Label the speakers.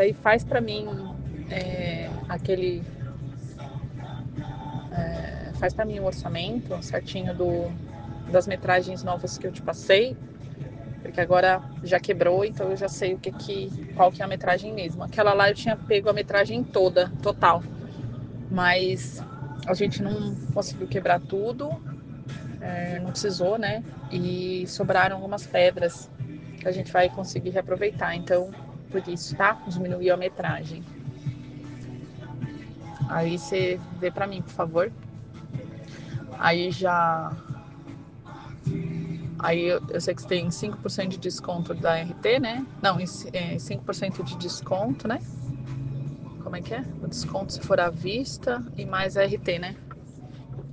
Speaker 1: Aí faz para mim aquele faz para mim o orçamento certinho das metragens novas que eu te passei, porque agora já quebrou, então eu já sei qual que é a metragem mesmo. Aquela lá eu tinha pego a metragem toda, total, mas a gente não conseguiu quebrar tudo, não precisou, né? E sobraram algumas pedras que a gente vai conseguir reaproveitar, então por isso, tá? Diminuiu a metragem. Aí você vê pra mim, por favor. Aí já. Aí eu sei que você tem 5% de desconto da RT, né? Não, 5% de desconto, né? Como é que é? O desconto se for à vista e mais a RT, né?